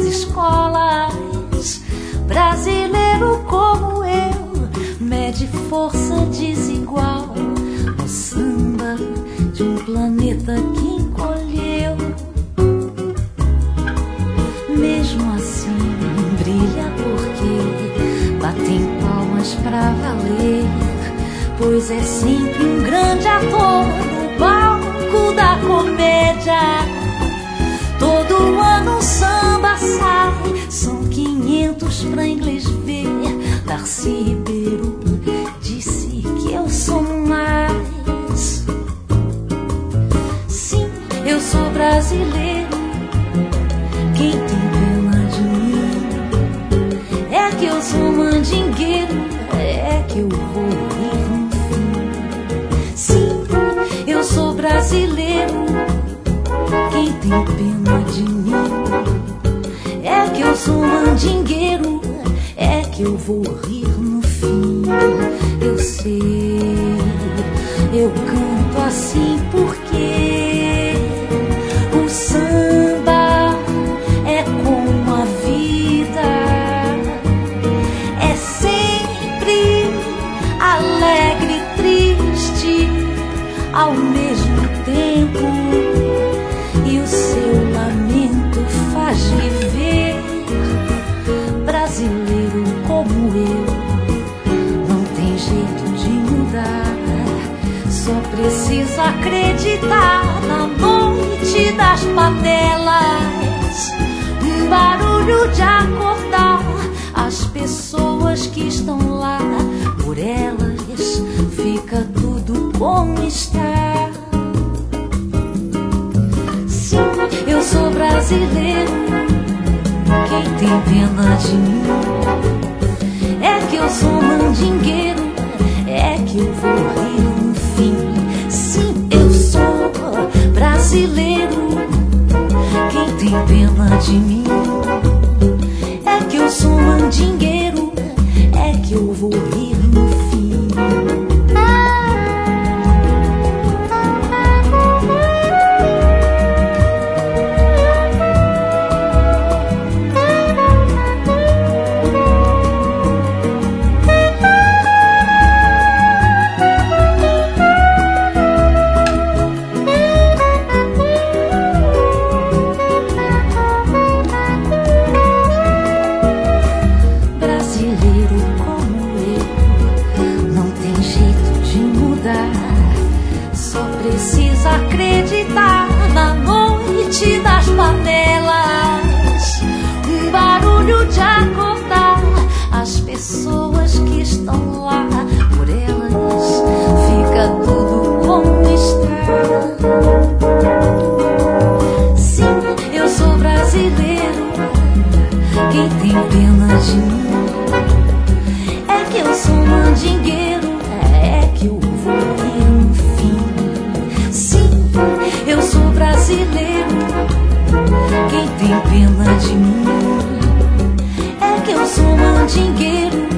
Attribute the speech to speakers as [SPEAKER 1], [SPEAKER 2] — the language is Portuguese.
[SPEAKER 1] escolas. Brasileiro como eu, mede força desigual no samba de um planeta que encolheu. Mesmo assim brilha porque batem palmas pra valer, pois é sempre um grande ator no palco da comédia. Todo ano um samba sai, são 500 pra inglês ver. Darcy Ribeiro disse que eu sou mais. Sim, eu sou brasileiro. Quem tem pena de mim é que eu sou mandingueiro, é que eu vou rir no fim. Sim, eu sou brasileiro. Quem tem pena de mim é que eu sou mandingueiro, é que eu vou rir no fim. Eu sei, eu canto assim porque o samba é como a vida, é sempre alegre e triste ao mesmo tempo. E o seu lamento faz viver. Brasileiro como eu, não tem jeito de mudar. Só precisa acreditar na noite das panelas. Um barulho de acordar as pessoas que estão lá. Por elas fica tudo como está. Eu sou brasileiro. Quem tem pena de mim é que eu sou mandingueiro, é que eu vou rir no fim. Sim, eu sou brasileiro. Quem tem pena de mim é que eu sou mandingueiro, é que eu vou rir no fim. Precisa acreditar na noite das panelas. Um barulho de acordar as pessoas que estão lá. Por elas fica tudo como está. Sim, eu sou brasileiro. Quem tem pena de mim é que eu sou mandingueiro, é que eu vou rir no fim. Eu sou brasileiro. Quem tem pena de mim é que eu sou mandingueiro,